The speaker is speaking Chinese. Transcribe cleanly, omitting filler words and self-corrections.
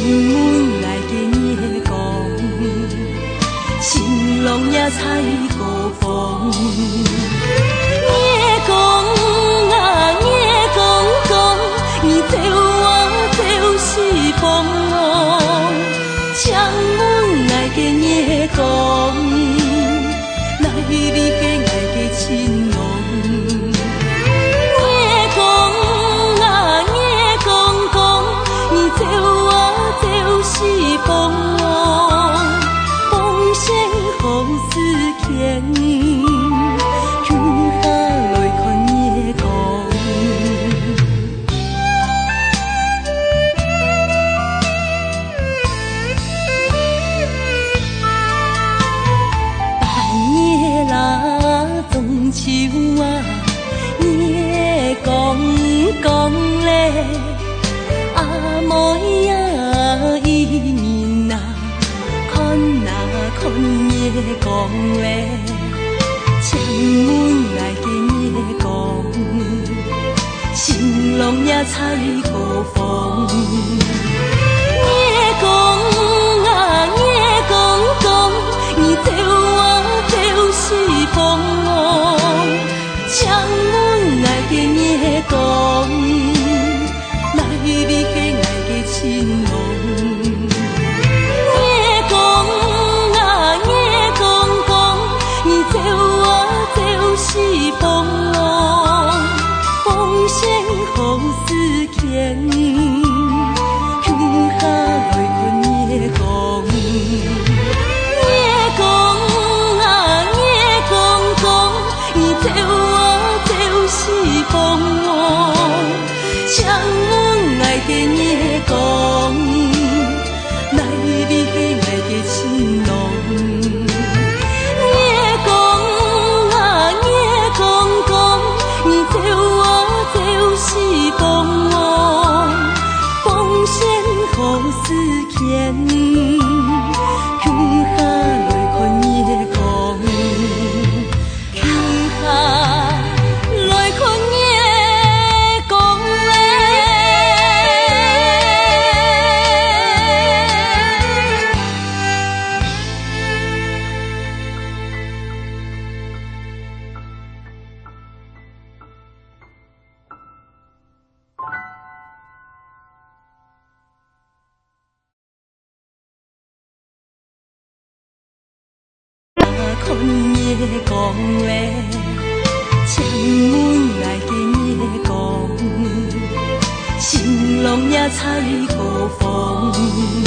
门来给夜光，心拢也采孤风。夜光啊夜光光，你走啊走是风哦。窗门来给夜光，来你给来给情浓。夜光啊夜光光，你走啊走是风哦。风声好似牵，向下来看夜光。半夜啦，中秋啊，夜光光嘞，阿妹呀，伊面啊，看夜光嘞，窗门来给夜光，心拢也采孤风。夜光啊夜光光，你走啊走是风哦。窗门来给夜光，来你给来给情浓。夜光啊夜光光，你走啊走是风哦。风声好似牵，向下来看夜光。夜光啊夜光光，你走啊走是风哦。窗门来给夜光，来你给来给情浓。夜光啊夜光光，你走啊走是风哦。风声好似牵，向下来看夜光。向下来看夜光嘞。看夜光嘞，窗门来给夜光，心拢也采孤风。